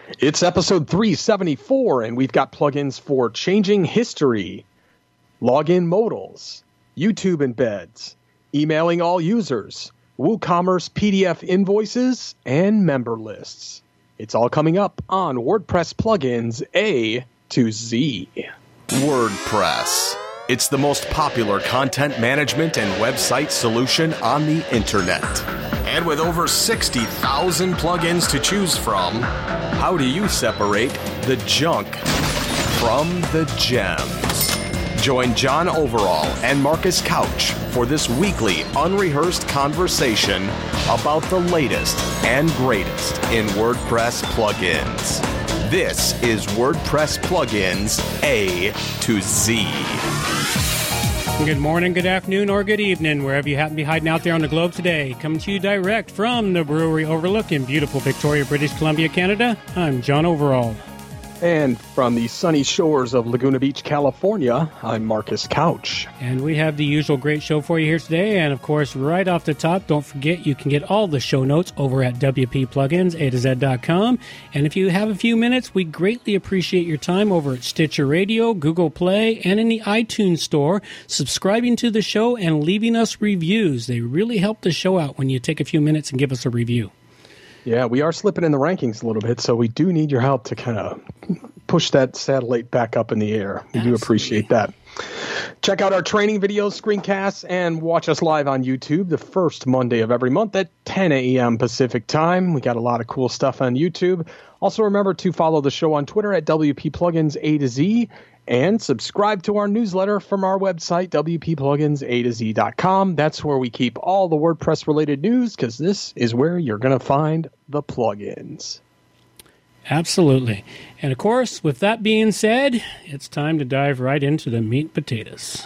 It's episode 374, and we've got plugins for changing history, login modals, YouTube embeds, emailing all users, WooCommerce PDF invoices, and member lists. It's all coming up on WordPress Plugins A to Z. WordPress. It's the most popular content management and website solution on the internet. And with over 60,000 plugins to choose from, how do you separate the junk from the gems? Join John Overall and Marcus Couch for this weekly unrehearsed conversation about the latest and greatest in WordPress plugins. This is WordPress Plugins A to Z. Good morning, good afternoon, or good evening, wherever you happen to be hiding out there on the globe today. Coming to you direct from the Brewery Overlook in beautiful Victoria, British Columbia, Canada, I'm John Overall. And from the sunny shores of Laguna Beach, California, I'm Marcus Couch. And we have the usual great show for you here today. And, of course, right off the top, don't forget you can get all the show notes over at WPPlugins.com. And if you have a few minutes, we greatly appreciate your time over at Stitcher Radio, Google Play, and in the iTunes Store, subscribing to the show and leaving us reviews. They really help the show out when you take a few minutes and give us a review. Yeah, we are slipping in the rankings a little bit, so we do need your help to kind of push that satellite back up in the air. We do appreciate that. Check out our training videos, screencasts, and watch us live on YouTube the first Monday of every month at 10 a.m. Pacific time. We got a lot of cool stuff on YouTube. Also, remember to follow the show on Twitter at WP Plugins A to Z. And subscribe to our newsletter from our website, WPPluginsA2Z.com. That's where we keep all the WordPress-related news, because this is where you're going to find the plugins. Absolutely. And, of course, with that being said, it's time to dive right into the meat and potatoes.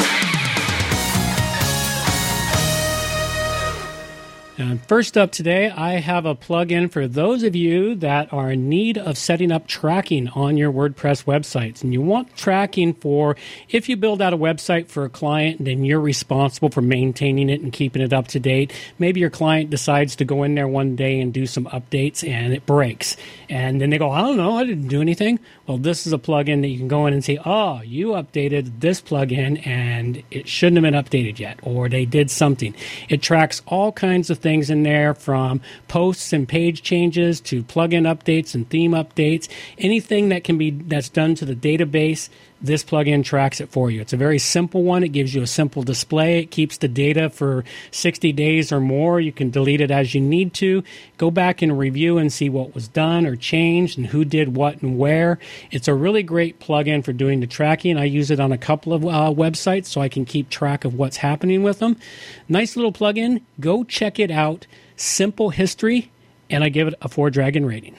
And first up today, I have a plugin for those of you that are in need of setting up tracking on your WordPress websites. And you want tracking for if you build out a website for a client and then you're responsible for maintaining it and keeping it up to date. Maybe your client decides to go in there one day and do some updates and it breaks. And then they go, I don't know, I didn't do anything. Well, this is a plugin that you can go in and say, oh, you updated this plugin and it shouldn't have been updated yet, or they did something. It tracks all kinds of things in there, from posts and page changes to plugin updates and theme updates. Anything that's done to the database, this plugin tracks it for you. It's a very simple one. It gives you a simple display. It keeps the data for 60 days or more. You can delete it as you need to. Go back and review and see what was done or changed and who did what and where. It's a really great plugin for doing the tracking. I use it on a couple of websites so I can keep track of what's happening with them. Nice little plugin. Go check it out. Simple history, and I give it a 4-dragon rating.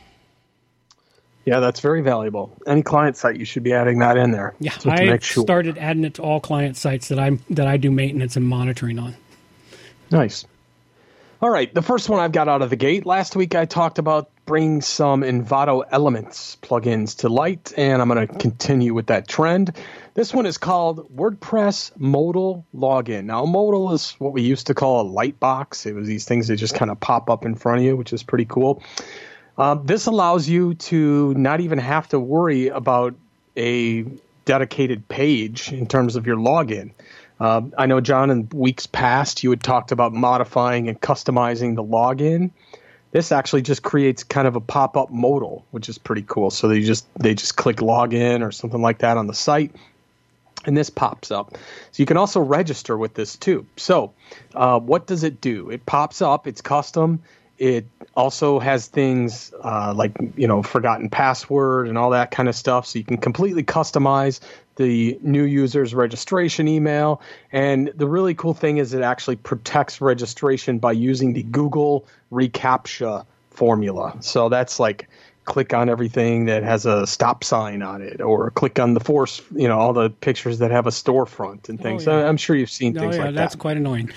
Yeah, that's very valuable. Any client site, you should be adding that in there. Yeah, I started adding it to all client sites that I do maintenance and monitoring on. Nice. All right, the first one I've got out of the gate. Last week I talked about bringing some Envato Elements plugins to light, and I'm going to continue with that trend. This one is called WordPress Modal Login. Now, a modal is what we used to call a light box. It was these things that just kind of pop up in front of you, which is pretty cool. This allows you to not even have to worry about a dedicated page in terms of your login. I know, John, in weeks past, you had talked about modifying and customizing the login. This actually just creates kind of a pop-up modal, which is pretty cool. So they just click login or something like that on the site, and this pops up. So you can also register with this too. So what does it do? It pops up. It's custom. It also has things like, forgotten password and all that kind of stuff. So you can completely customize the new user's registration email. And the really cool thing is it actually protects registration by using the Google reCAPTCHA formula. So that's like click on everything that has a stop sign on it, or click on the force, all the pictures that have a storefront and things. Oh, yeah. I'm sure you've seen things like that. That's quite annoying.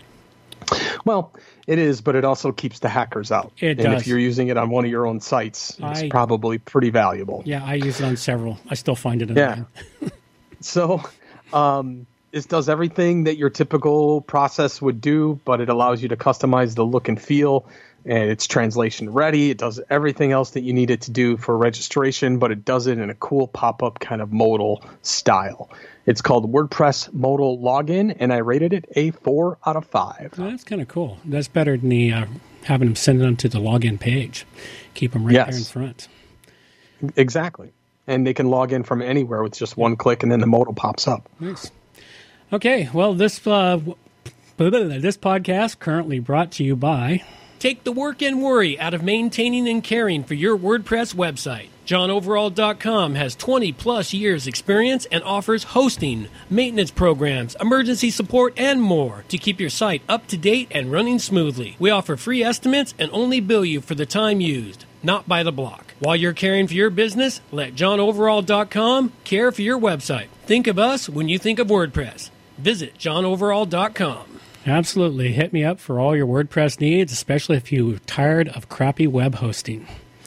Well, it is, but it also keeps the hackers out. It does. And if you're using it on one of your own sites, it's probably pretty valuable. Yeah, I use it on several. I still find it annoying. Yeah. So this does everything that your typical process would do, but it allows you to customize the look and feel and it's translation ready. It does everything else that you need it to do for registration, but it does it in a cool pop-up kind of modal style. It's called WordPress Modal Login, and I rated it a 4 out of 5. Well, that's kind of cool. That's better than the having them send them to the login page. Keep them right there in front. Exactly. And they can log in from anywhere with just one click, and then the modal pops up. Nice. Okay, well, this podcast currently brought to you by... Take the work and worry out of maintaining and caring for your WordPress website. JohnOverall.com has 20-plus years experience and offers hosting, maintenance programs, emergency support, and more to keep your site up to date and running smoothly. We offer free estimates and only bill you for the time used, not by the block. While you're caring for your business, let JohnOverall.com care for your website. Think of us when you think of WordPress. Visit JohnOverall.com. Absolutely. Hit me up for all your WordPress needs, especially if you're tired of crappy web hosting.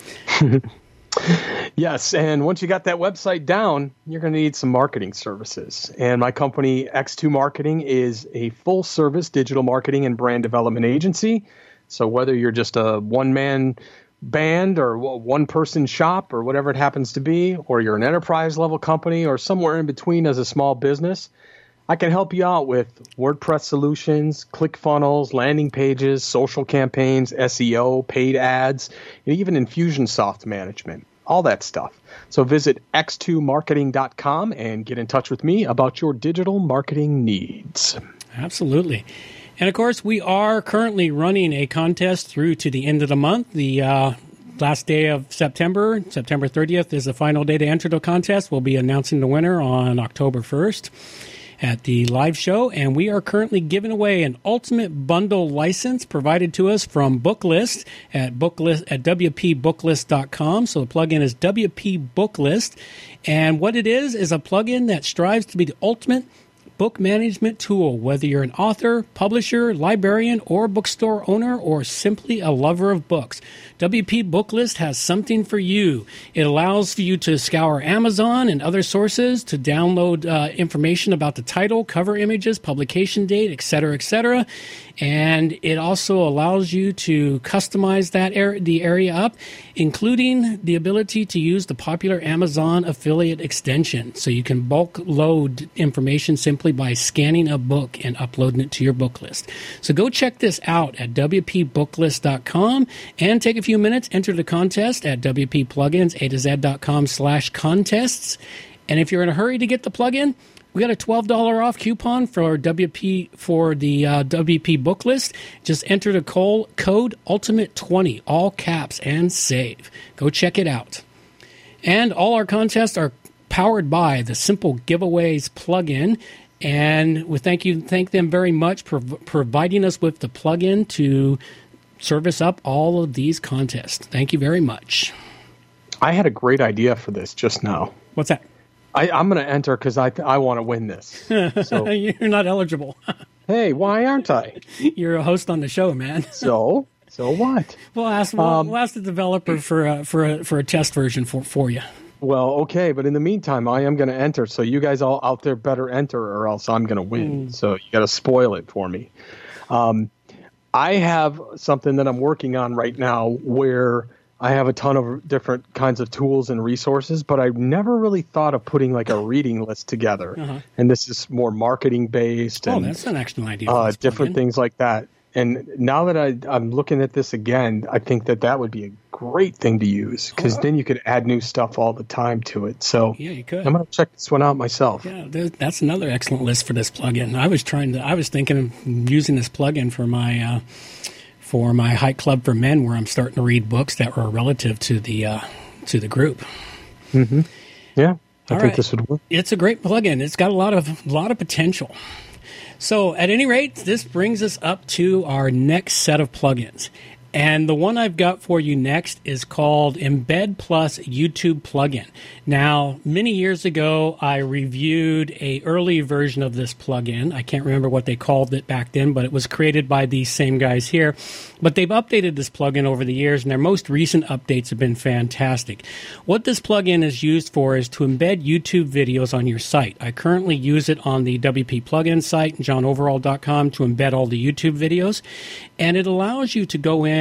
Yes, and once you got that website down, you're going to need some marketing services. And my company, X2 Marketing, is a full-service digital marketing and brand development agency. So whether you're just a one-man band or one-person shop or whatever it happens to be, or you're an enterprise-level company or somewhere in between as a small business, I can help you out with WordPress solutions, ClickFunnels, landing pages, social campaigns, SEO, paid ads, and even Infusionsoft management, all that stuff. So visit x2marketing.com and get in touch with me about your digital marketing needs. Absolutely. And, of course, we are currently running a contest through to the end of the month. The last day of September 30th, is the final day to enter the contest. We'll be announcing the winner on October 1st. At the live show, and we are currently giving away an Ultimate Bundle license provided to us from Booklist at wpbooklist.com. So the plugin is WP Booklist, and what it is a plugin that strives to be the ultimate book management tool, whether you're an author, publisher, librarian, or bookstore owner, or simply a lover of books. WP Booklist has something for you. It allows for you to scour Amazon and other sources to download information about the title, cover images, publication date, etc., etc. And it also allows you to customize the area up, including the ability to use the popular Amazon affiliate extension. So you can bulk load information simply by scanning a book and uploading it to your book list. So go check this out at wpbooklist.com and take a few minutes, enter the contest at wpplugins.com/contests. And if you're in a hurry to get the plugin, we got a $12 off coupon for WP for the WP book list. Just enter the code ULTIMATE20, all caps, and save. Go check it out. And all our contests are powered by the Simple Giveaways plugin. And we thank them very much for providing us with the plugin to service up all of these contests. Thank you very much. I had a great idea for this just now. What's that? I'm going to enter because I want to win this. So. You're not eligible. Hey, why aren't I? You're a host on the show, man. So what? We'll ask the developer for a test version for you. Well, okay, but in the meantime, I am going to enter. So you guys all out there better enter, or else I'm going to win. So you got to spoil it for me. I have something that I'm working on right now where I have a ton of different kinds of tools and resources, but I've never really thought of putting like a reading list together. Uh-huh. And this is more marketing based. Oh, that's an excellent idea. Different things like that. And now that I'm looking at this again, I think that would be a great thing to use because then you could add new stuff all the time to it. So yeah, you could. I'm going to check this one out myself. Yeah, that's another excellent list for this plugin. I was thinking of using this plugin for my Hike Club for Men, where I'm starting to read books that were relative to the group. Mm-hmm. Yeah, I think this would work. It's a great plugin. It's got a lot of potential. So at any rate, this brings us up to our next set of plugins. And the one I've got for you next is called Embed Plus YouTube Plugin. Now, many years ago, I reviewed an early version of this plugin. I can't remember what they called it back then, but it was created by these same guys here. But they've updated this plugin over the years, and their most recent updates have been fantastic. What this plugin is used for is to embed YouTube videos on your site. I currently use it on the WP Plugin site, johnoverall.com, to embed all the YouTube videos. And it allows you to go in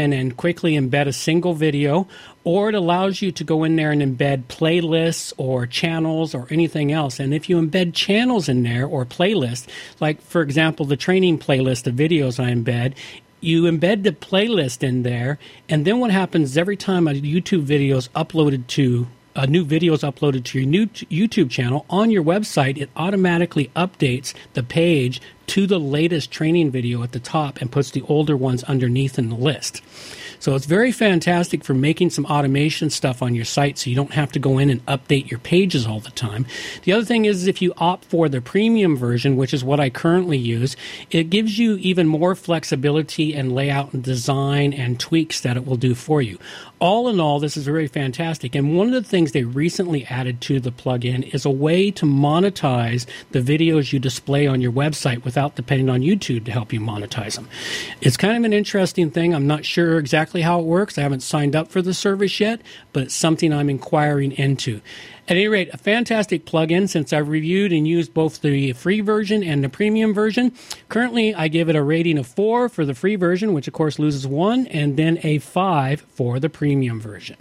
in and quickly embed a single video, or it allows you to go in there and embed playlists or channels or anything else. And if you embed channels in there or playlists, like, for example, the training playlist of videos I embed, you embed the playlist in there, and then what happens is every time a YouTube video is uploaded to a new video is uploaded to your new YouTube channel on your website, it automatically updates the page to the latest training video at the top and puts the older ones underneath in the list. So it's very fantastic for making some automation stuff on your site so you don't have to go in and update your pages all the time. The other thing is if you opt for the premium version, which is what I currently use, it gives you even more flexibility and layout and design and tweaks that it will do for you. All in all, this is very fantastic. And one of the things they recently added to the plugin is a way to monetize the videos you display on your website without depending on YouTube to help you monetize them. It's kind of an interesting thing. I'm not sure exactly how it works. I haven't signed up for the service yet, but it's something I'm inquiring into. At any rate, a fantastic plugin since I've reviewed and used both the free version and the premium version. Currently, I give it a rating of 4 for the free version, which of course loses 1, and then a 5 for the premium version.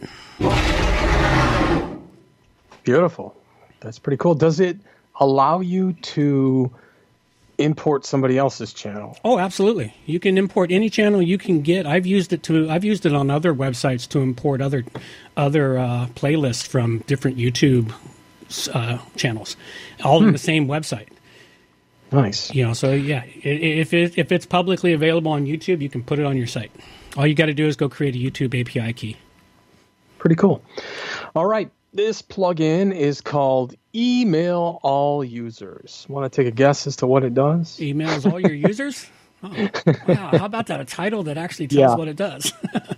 Beautiful. That's pretty cool. Does it allow you to import somebody else's channel? Oh, absolutely. You can import any channel you can get. I've used it on other websites to import other playlists from different YouTube channels, all in the same website. Nice. So yeah, if it's publicly available on YouTube, you can put it on your site. All you got to do is go create a YouTube API key. Pretty cool. All right. This plugin is called Email All Users. Want to take a guess as to what it does? Emails all your users? Oh, wow. How about that? A title that actually tells what it does.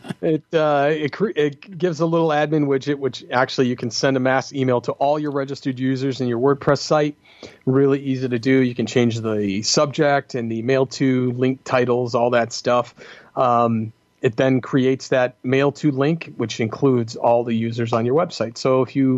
It gives a little admin widget, which actually you can send a mass email to all your registered users in your WordPress site. Really easy to do. You can change the subject and the mail to link titles, all that stuff. It then creates that mail to link, which includes all the users on your website. So if you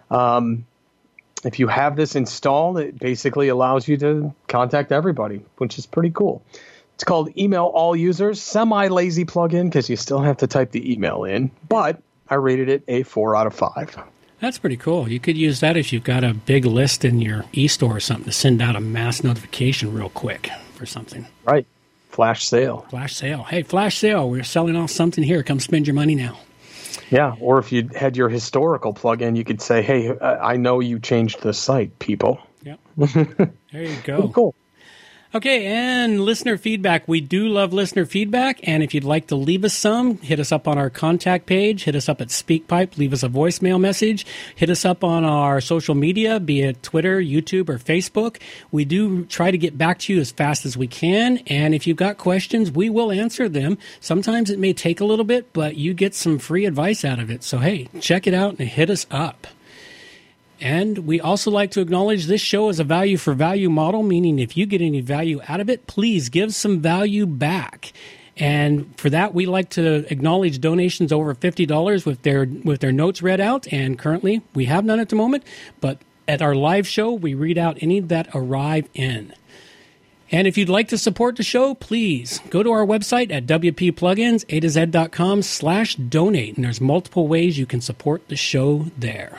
have this installed, it basically allows you to contact everybody, which is pretty cool. It's called Email All Users, semi-lazy plugin because you still have to type the email in, but I rated it a 4 out of 5. That's pretty cool. You could use that if you've got a big list in your e-store or something to send out a mass notification real quick for something. Right. Flash sale. Flash sale. Hey, flash sale. We're selling off something here. Come spend your money now. Yeah, or if you had your historical plugin, you could say, hey, I know you changed the site, people. Yep. There you go. Cool. Okay, and listener feedback. We do love listener feedback, and if you'd like to leave us some, hit us up on our contact page, hit us up at SpeakPipe, leave us a voicemail message, hit us up on our social media, be it Twitter, YouTube, or Facebook. We do try to get back to you as fast as we can, and if you've got questions, we will answer them. Sometimes it may take a little bit, but you get some free advice out of it. So, hey, check it out and hit us up. And we also like to acknowledge this show is a value for value model, meaning if you get any value out of it, please give some value back. And for that, we like to acknowledge donations over $50 with their notes read out. And currently, we have none at the moment. But at our live show, we read out any that arrive in. And if you'd like to support the show, please go to our website at wpplugins, a2z.com/donate. And there's multiple ways you can support the show there.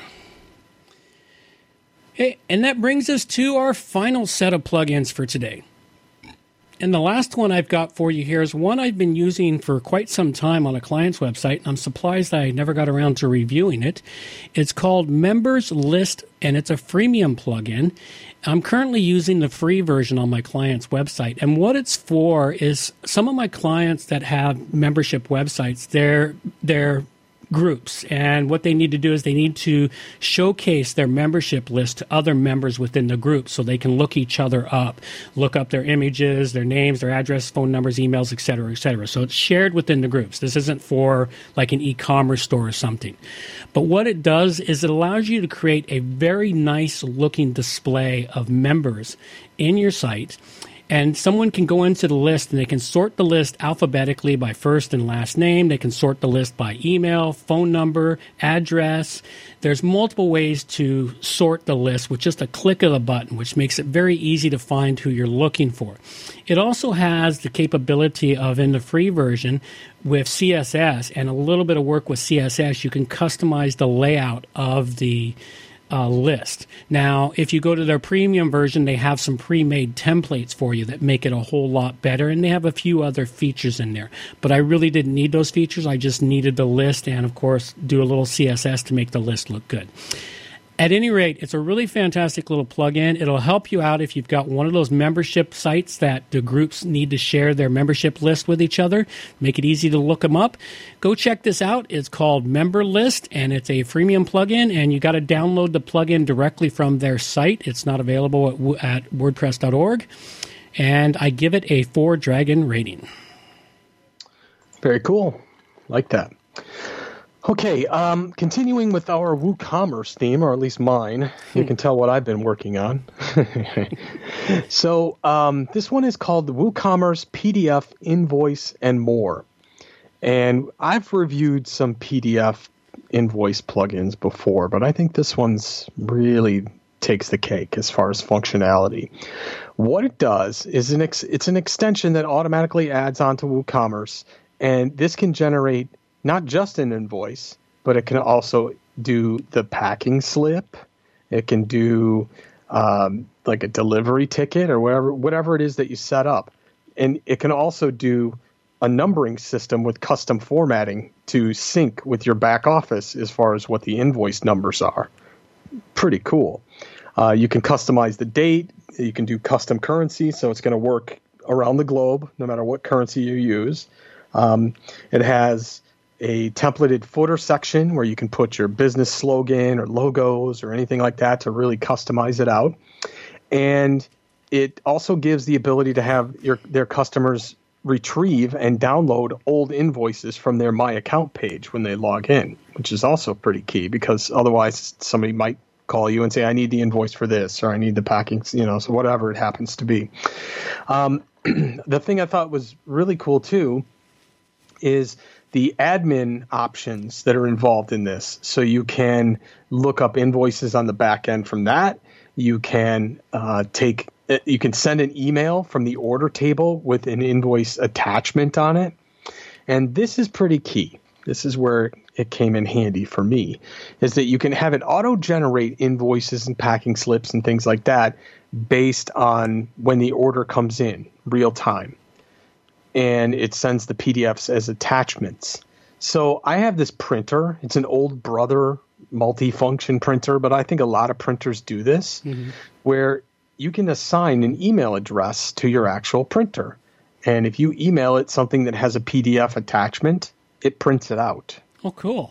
Hey, and that brings us to our final set of plugins for today. And the last one I've got for you here is one I've been using for quite some time on a client's website. I'm surprised I never got around to reviewing it. It's called Members List, and it's a freemium plugin. I'm currently using the free version on my client's website. And what it's for is some of my clients that have membership websites, they're groups, and what they need to do is they need to showcase their membership list to other members within the group so they can look each other up, look up their images, their names, their address, phone numbers, emails, etc., etc. So it's shared within the groups. This isn't for like an e-commerce store or something. But what it does is it allows you to create a very nice looking display of members in your site. And someone can go into the list and they can sort the list alphabetically by first and last name. They can sort the list by email, phone number, address. There's multiple ways to sort the list with just a click of a button, which makes it very easy to find who you're looking for. It also has the capability of, in the free version, with CSS and a little bit of work with CSS, you can customize the layout of the list. Now, if you go to their premium version, they have some pre-made templates for you that make it a whole lot better, and they have a few other features in there. But I really didn't need those features. I just needed the list and, of course, do a little CSS to make the list look good. At any rate, it's a really fantastic little plugin. It'll help you out if you've got one of those membership sites that the groups need to share their membership list with each other. Make it easy to look them up. Go check this out. It's called Member List, and it's a freemium plugin, and you got to download the plugin directly from their site. It's not available at WordPress.org, and I give it a 4-dragon rating. Very cool. Like that. Okay, continuing with our WooCommerce theme, or at least mine. You can tell what I've been working on. So this one is called the WooCommerce PDF Invoice and More. And I've reviewed some PDF invoice plugins before, but I think this one's really takes the cake as far as functionality. What it does is it's an extension that automatically adds onto WooCommerce, and this can generate not just an invoice, but it can also do the packing slip. It can do like a delivery ticket or whatever it is that you set up. And it can also do a numbering system with custom formatting to sync with your back office as far as what the invoice numbers are. Pretty cool. You can customize the date. You can do custom currency, so it's going to work around the globe, no matter what currency you use. It has a templated footer section where you can put your business slogan or logos or anything like that to really customize it out. And it also gives the ability to have their customers retrieve and download old invoices from their My Account page when they log in, which is also pretty key because otherwise somebody might call you and say, I need the invoice for this, or I need the packing, so whatever it happens to be. The thing I thought was really cool too is the admin options that are involved in this. So you can look up invoices on the back end from that. You can you can send an email from the order table with an invoice attachment on it. And this is pretty key. This is where it came in handy for me, is that you can have it auto-generate invoices and packing slips and things like that based on when the order comes in, real time. And it sends the PDFs as attachments. So I have this printer. It's an old brother multi-function printer, but I think a lot of printers do this, where you can assign an email address to your actual printer. And if you email it something that has a PDF attachment, it prints it out. Oh, cool.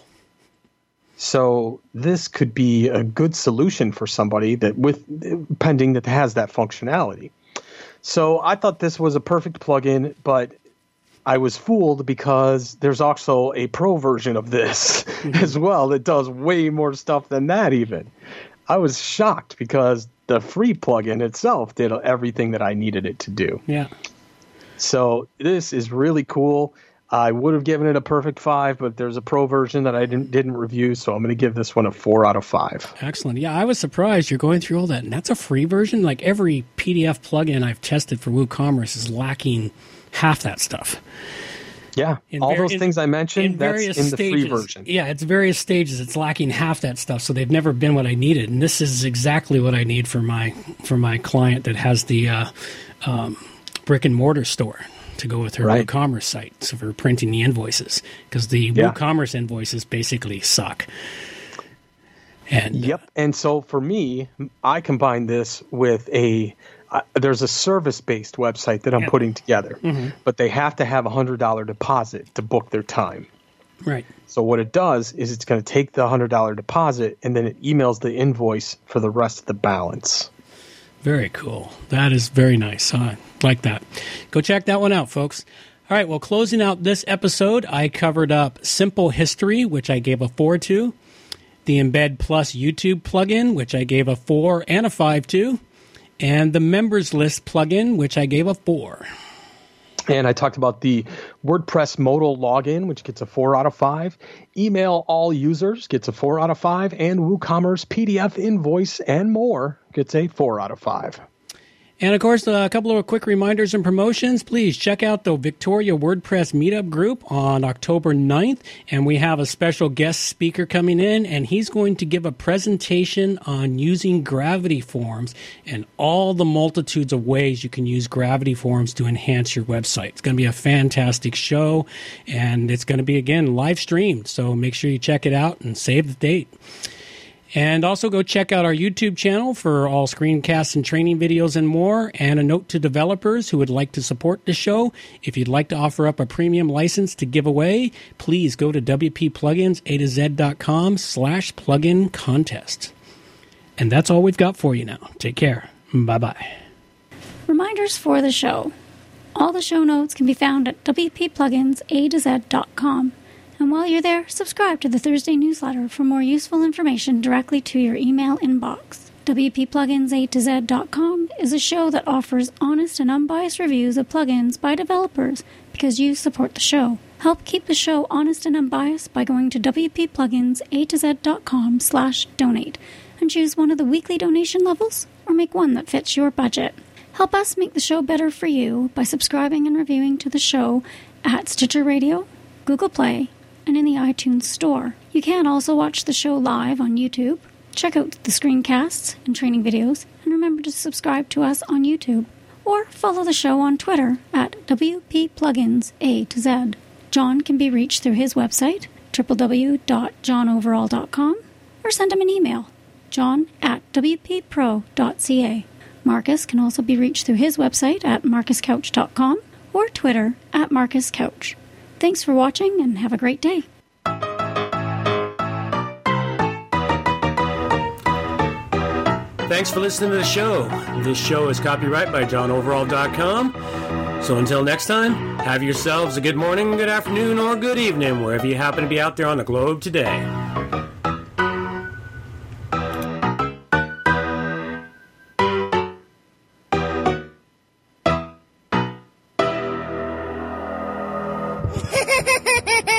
So this could be a good solution for somebody pending that has that functionality. So I thought this was a perfect plugin, but I was fooled because there's also a pro version of this as well that does way more stuff than that even. I was shocked because the free plugin itself did everything that I needed it to do. Yeah. So this is really cool. I would have given it a perfect 5, but there's a pro version that I didn't review, so I'm going to give this one a 4 out of 5. Excellent. Yeah, I was surprised you're going through all that, and that's a free version. Like every PDF plugin I've tested for WooCommerce is lacking half that stuff. Yeah, all those things I mentioned, that's in the free version. Yeah, it's various stages. It's lacking half that stuff, so they've never been what I needed. And this is exactly what I need for my client that has the brick and mortar store to go with her WooCommerce site. So for printing the invoices, because the WooCommerce invoices basically suck. And and so for me, I combine this with there's a service-based website that I'm putting together, but they have to have a $100 deposit to book their time. Right. So what it does is it's going to take the $100 deposit and then it emails the invoice for the rest of the balance. Very cool. That is very nice. I like that. Go check that one out, folks. All right, well, closing out this episode, I covered up Simple History, which I gave a 4 to, the Embed Plus YouTube plugin, which I gave a 4 and a 5 to, and the members list plugin, which I gave a 4. And I talked about the WordPress modal login, which gets a 4 out of 5. Email all users gets a 4 out of 5. And WooCommerce PDF invoice and more gets a 4 out of 5. And, of course, a couple of quick reminders and promotions. Please check out the Victoria WordPress Meetup group on October 9th. And we have a special guest speaker coming in, and he's going to give a presentation on using Gravity Forms and all the multitudes of ways you can use Gravity Forms to enhance your website. It's going to be a fantastic show, and it's going to be, again, live streamed. So make sure you check it out and save the date. And also go check out our YouTube channel for all screencasts and training videos and more. And a note to developers who would like to support the show, if you'd like to offer up a premium license to give away, please go to wppluginsa2z.com/plugin contest. And that's all we've got for you now. Take care. Bye-bye. Reminders for the show. All the show notes can be found at wppluginsa2z.com. And while you're there, subscribe to the Thursday newsletter for more useful information directly to your email inbox. wppluginsa2z.com is a show that offers honest and unbiased reviews of plugins by developers because you support the show. Help keep the show honest and unbiased by going to wppluginsa2z.com/donate and choose one of the weekly donation levels or make one that fits your budget. Help us make the show better for you by subscribing and reviewing to the show at Stitcher Radio, Google Play, and in the iTunes Store. You can also watch the show live on YouTube, check out the screencasts and training videos, and remember to subscribe to us on YouTube. Or follow the show on Twitter at WPPluginsA2Z. John can be reached through his website, www.johnoverall.com, or send him an email, john@wppro.ca. Marcus can also be reached through his website at marcuscouch.com or Twitter at marcuscouch. Thanks for watching and have a great day. Thanks for listening to the show. This show is copyright by johnoverall.com. So until next time, have yourselves a good morning, good afternoon, or good evening, wherever you happen to be out there on the globe today. Ha ha ha ha!